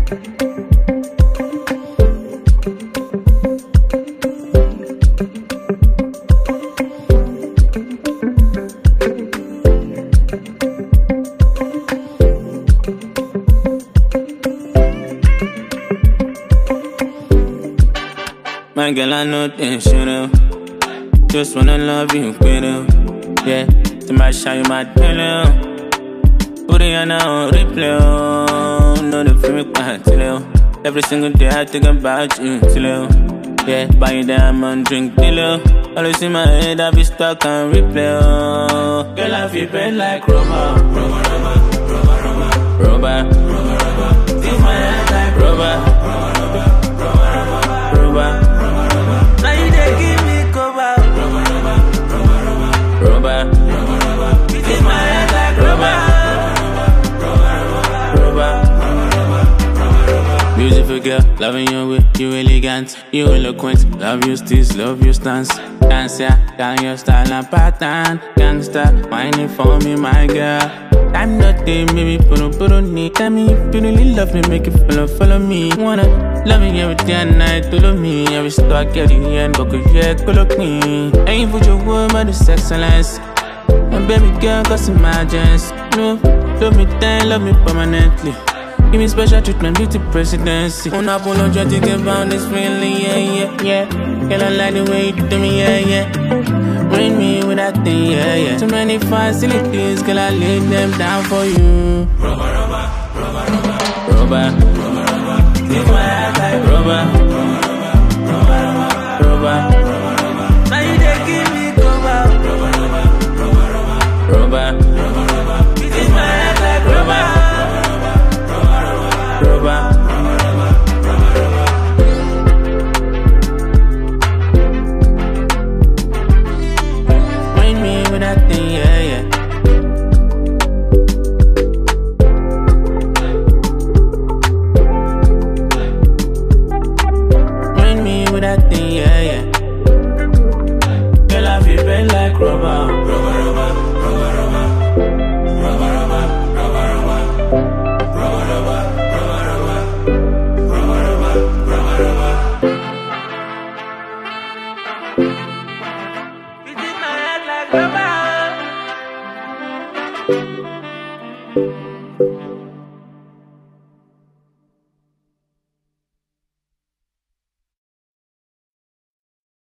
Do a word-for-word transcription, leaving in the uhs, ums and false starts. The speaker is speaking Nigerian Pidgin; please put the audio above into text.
My girl, I know things, you know. Just wanna love you, quitter. Yeah, to my shine, my pillow. Put it on a replay. No, the film is quite slow. Every single day I think about you, slow. Yeah, buy a diamond, drink pillow. Always in my head, I be stuck on replay. Oh. Girl, I feel bad like rubber. Rubber, rubber, rubber, rubber. Rubber, rubber, rubber. In my head like rubber. Rubber, rubber, rubber, rubber. Rubber. Now you dey give me cover. Rubber, rubber, rubber, rubber. Rubber, rubber, rubber. In my head like rubber. Beautiful girl, loving your way, you elegant, you eloquent. Love your steez, love your stance. Dance ya, down your style and pattern. Gangsta, whining for me, my girl. I'm not there, baby, put on, put on me. Tell me if you really love me, make it follow, follow me. Wanna love me every day and night, to love me. Every star getting the end, but could yeah, go look me. Ain't for your word, but it's excellence. And baby girl, cause emergence. No, love me then, love me permanently. Give me special treatment, beauty presidency. Unapologetic about this feeling, yeah, yeah, yeah. Girl, I like the way you do me, yeah, yeah. Bring me with that thing, yeah, yeah. Too many facilities, girl, I lay them down for you. Rubber, rubber, rubber, rubber. Rubber, rubber, rubber. Take my heart like rubber. Rubber, rubber, rubber, rubber. Rubber, rubber. Now you dey give me cover. Rubber, rubber, rubber, rubber. Rubber, rubber, rubber. Take my heart like rubber. Rubber, rubber, rubber, rubber. Bring me with that thing, yeah, yeah. Bring me with that thing, yeah, yeah. Girl, I feel bad like rubber. Rubber, rubber, rubber, rubber. Rubber, rubber, rubber, rubber. Rubber, rubber. Like rubber.